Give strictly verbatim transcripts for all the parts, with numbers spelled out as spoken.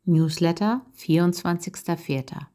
Newsletter, vierundzwanzigster vierter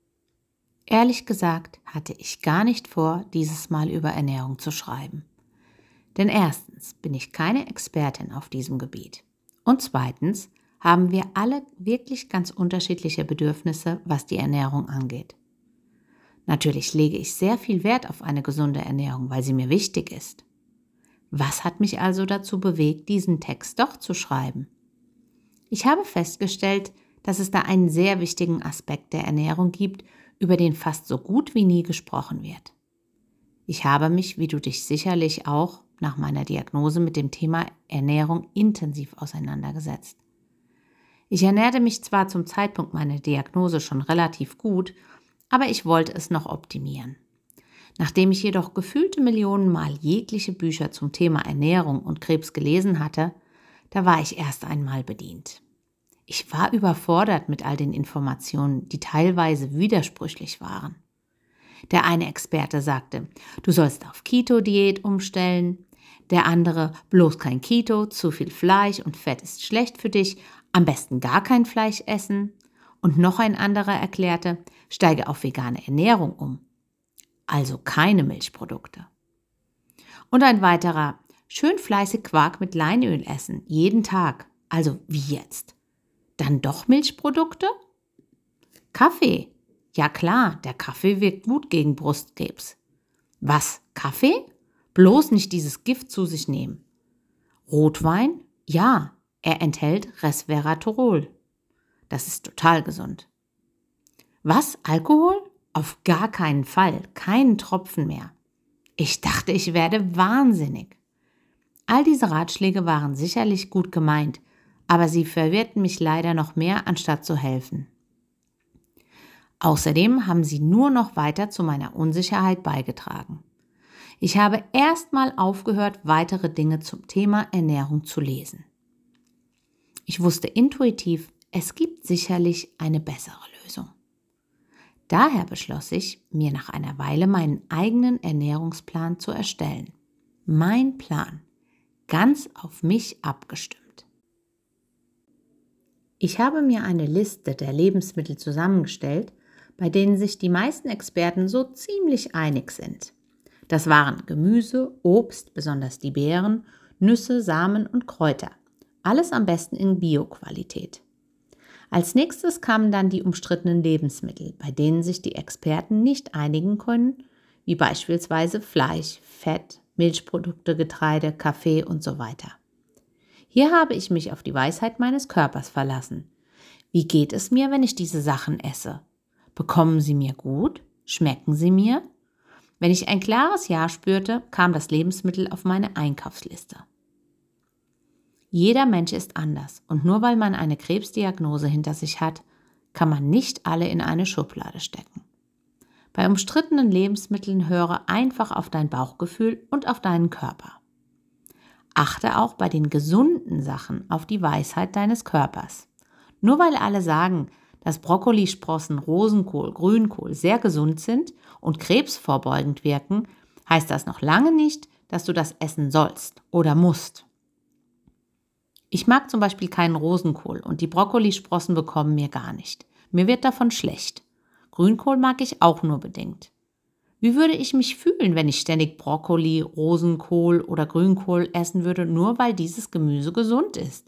Ehrlich gesagt hatte ich gar nicht vor, dieses Mal über Ernährung zu schreiben. Denn erstens bin ich keine Expertin auf diesem Gebiet. Und zweitens haben wir alle wirklich ganz unterschiedliche Bedürfnisse, was die Ernährung angeht. Natürlich lege ich sehr viel Wert auf eine gesunde Ernährung, weil sie mir wichtig ist. Was hat mich also dazu bewegt, diesen Text doch zu schreiben? Ich habe festgestellt, dass es da einen sehr wichtigen Aspekt der Ernährung gibt, über den fast so gut wie nie gesprochen wird. Ich habe mich, wie du dich sicherlich auch nach meiner Diagnose mit dem Thema Ernährung intensiv auseinandergesetzt. Ich ernährte mich zwar zum Zeitpunkt meiner Diagnose schon relativ gut, aber ich wollte es noch optimieren. Nachdem ich jedoch gefühlte Millionen Mal jegliche Bücher zum Thema Ernährung und Krebs gelesen hatte, da war ich erst einmal bedient. Ich war überfordert mit all den Informationen, die teilweise widersprüchlich waren. Der eine Experte sagte, du sollst auf Keto-Diät umstellen, der andere, bloß kein Keto, zu viel Fleisch und Fett ist schlecht für dich, am besten gar kein Fleisch essen. Und noch ein anderer erklärte, steige auf vegane Ernährung um, also keine Milchprodukte. Und ein weiterer, schön fleißig Quark mit Leinöl essen, jeden Tag, also wie jetzt. Dann doch Milchprodukte? Kaffee? Ja klar, der Kaffee wirkt gut gegen Brustkrebs. Was, Kaffee? Bloß nicht dieses Gift zu sich nehmen. Rotwein? Ja, er enthält Resveratrol. Das ist total gesund. Was, Alkohol? Auf gar keinen Fall, keinen Tropfen mehr. Ich dachte, ich werde wahnsinnig. All diese Ratschläge waren sicherlich gut gemeint, aber sie verwirrten mich leider noch mehr, anstatt zu helfen. Außerdem haben sie nur noch weiter zu meiner Unsicherheit beigetragen. Ich habe erstmal aufgehört, weitere Dinge zum Thema Ernährung zu lesen. Ich wusste intuitiv, es gibt sicherlich eine bessere Lösung. Daher beschloss ich, mir nach einer Weile meinen eigenen Ernährungsplan zu erstellen. Mein Plan, ganz auf mich abgestimmt. Ich habe mir eine Liste der Lebensmittel zusammengestellt, bei denen sich die meisten Experten so ziemlich einig sind. Das waren Gemüse, Obst, besonders die Beeren, Nüsse, Samen und Kräuter. Alles am besten in Bio-Qualität. Als nächstes kamen dann die umstrittenen Lebensmittel, bei denen sich die Experten nicht einigen können, wie beispielsweise Fleisch, Fett, Milchprodukte, Getreide, Kaffee und so weiter. Hier habe ich mich auf die Weisheit meines Körpers verlassen. Wie geht es mir, wenn ich diese Sachen esse? Bekommen sie mir gut? Schmecken sie mir? Wenn ich ein klares Ja spürte, kam das Lebensmittel auf meine Einkaufsliste. Jeder Mensch ist anders und nur weil man eine Krebsdiagnose hinter sich hat, kann man nicht alle in eine Schublade stecken. Bei umstrittenen Lebensmitteln höre einfach auf dein Bauchgefühl und auf deinen Körper. Achte auch bei den gesunden Sachen auf die Weisheit deines Körpers. Nur weil alle sagen, dass Brokkolisprossen, Rosenkohl, Grünkohl sehr gesund sind und krebsvorbeugend wirken, heißt das noch lange nicht, dass du das essen sollst oder musst. Ich mag zum Beispiel keinen Rosenkohl und die Brokkolisprossen bekommen mir gar nicht. Mir wird davon schlecht. Grünkohl mag ich auch nur bedingt. Wie würde ich mich fühlen, wenn ich ständig Brokkoli, Rosenkohl oder Grünkohl essen würde, nur weil dieses Gemüse gesund ist?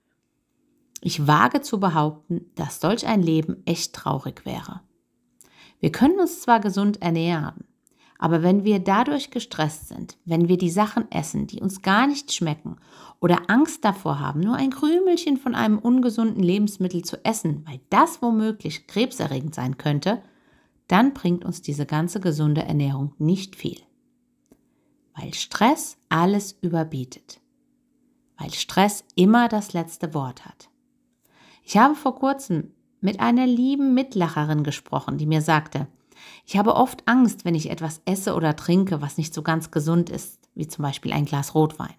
Ich wage zu behaupten, dass solch ein Leben echt traurig wäre. Wir können uns zwar gesund ernähren, aber wenn wir dadurch gestresst sind, wenn wir die Sachen essen, die uns gar nicht schmecken oder Angst davor haben, nur ein Krümelchen von einem ungesunden Lebensmittel zu essen, weil das womöglich krebserregend sein könnte, dann bringt uns diese ganze gesunde Ernährung nicht viel. Weil Stress alles überbietet. Weil Stress immer das letzte Wort hat. Ich habe vor kurzem mit einer lieben Mitlacherin gesprochen, die mir sagte, ich habe oft Angst, wenn ich etwas esse oder trinke, was nicht so ganz gesund ist, wie zum Beispiel ein Glas Rotwein.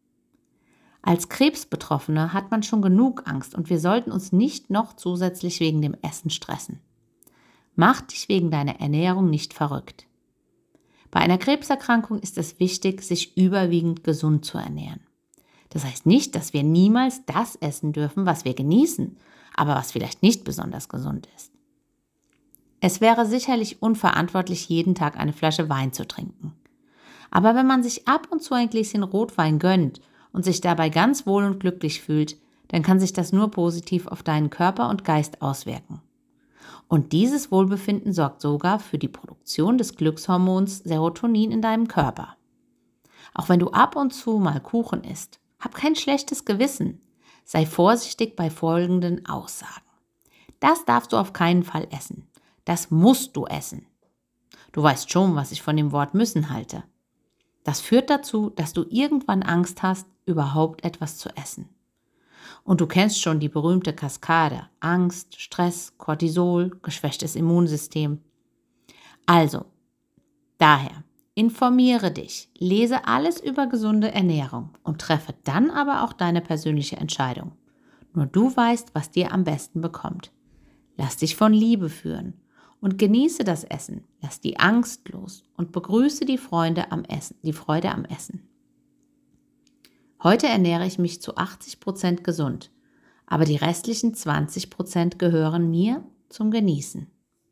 Als Krebsbetroffene hat man schon genug Angst und wir sollten uns nicht noch zusätzlich wegen dem Essen stressen. Mach dich wegen deiner Ernährung nicht verrückt. Bei einer Krebserkrankung ist es wichtig, sich überwiegend gesund zu ernähren. Das heißt nicht, dass wir niemals das essen dürfen, was wir genießen, aber was vielleicht nicht besonders gesund ist. Es wäre sicherlich unverantwortlich, jeden Tag eine Flasche Wein zu trinken. Aber wenn man sich ab und zu ein Gläschen Rotwein gönnt und sich dabei ganz wohl und glücklich fühlt, dann kann sich das nur positiv auf deinen Körper und Geist auswirken. Und dieses Wohlbefinden sorgt sogar für die Produktion des Glückshormons Serotonin in deinem Körper. Auch wenn du ab und zu mal Kuchen isst, hab kein schlechtes Gewissen. Sei vorsichtig bei folgenden Aussagen. Das darfst du auf keinen Fall essen. Das musst du essen. Du weißt schon, was ich von dem Wort müssen halte. Das führt dazu, dass du irgendwann Angst hast, überhaupt etwas zu essen. Und du kennst schon die berühmte Kaskade: Angst, Stress, Cortisol, geschwächtes Immunsystem. Also, daher, informiere dich, lese alles über gesunde Ernährung und treffe dann aber auch deine persönliche Entscheidung. Nur du weißt, was dir am besten bekommt. Lass dich von Liebe führen und genieße das Essen. Lass die Angst los und begrüße die Freude am Essen, die Freude am Essen. Heute ernähre ich mich zu achtzig Prozent gesund, aber die restlichen zwanzig Prozent gehören mir zum Genießen.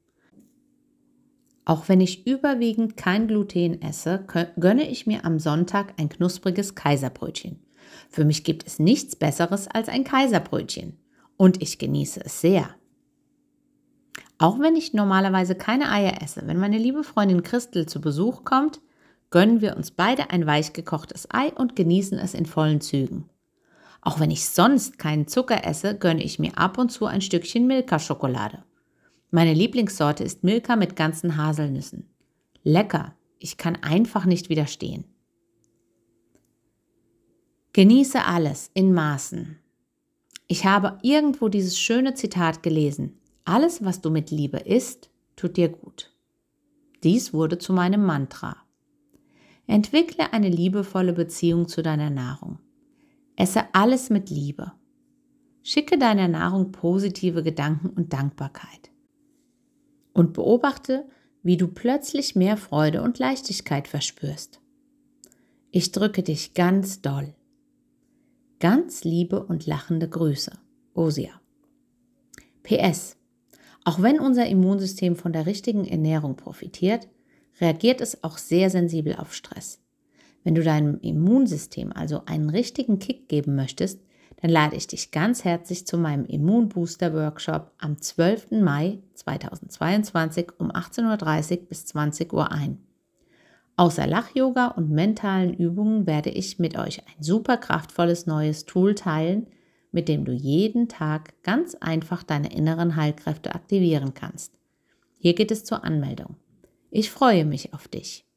Auch wenn ich überwiegend kein Gluten esse, gönne ich mir am Sonntag ein knuspriges Kaiserbrötchen. Für mich gibt es nichts Besseres als ein Kaiserbrötchen und ich genieße es sehr. Auch wenn ich normalerweise keine Eier esse, wenn meine liebe Freundin Christel zu Besuch kommt, gönnen wir uns beide ein weich gekochtes Ei und genießen es in vollen Zügen. Auch wenn ich sonst keinen Zucker esse, gönne ich mir ab und zu ein Stückchen Milka-Schokolade. Meine Lieblingssorte ist Milka mit ganzen Haselnüssen. Lecker, ich kann einfach nicht widerstehen. Genieße alles in Maßen. Ich habe irgendwo dieses schöne Zitat gelesen: Alles, was du mit Liebe isst, tut dir gut. Dies wurde zu meinem Mantra. Entwickle eine liebevolle Beziehung zu deiner Nahrung. Esse alles mit Liebe. Schicke deiner Nahrung positive Gedanken und Dankbarkeit. Und beobachte, wie du plötzlich mehr Freude und Leichtigkeit verspürst. Ich drücke dich ganz doll. Ganz liebe und lachende Grüße, Osia. P S. Auch wenn unser Immunsystem von der richtigen Ernährung profitiert, reagiert es auch sehr sensibel auf Stress. Wenn du deinem Immunsystem also einen richtigen Kick geben möchtest, dann lade ich dich ganz herzlich zu meinem Immunbooster-Workshop am zwölften Mai zweitausendzweiundzwanzig um achtzehn Uhr dreißig bis zwanzig Uhr ein. Außer Lach-Yoga und mentalen Übungen werde ich mit euch ein super kraftvolles neues Tool teilen, mit dem du jeden Tag ganz einfach deine inneren Heilkräfte aktivieren kannst. Hier geht es zur Anmeldung. Ich freue mich auf dich.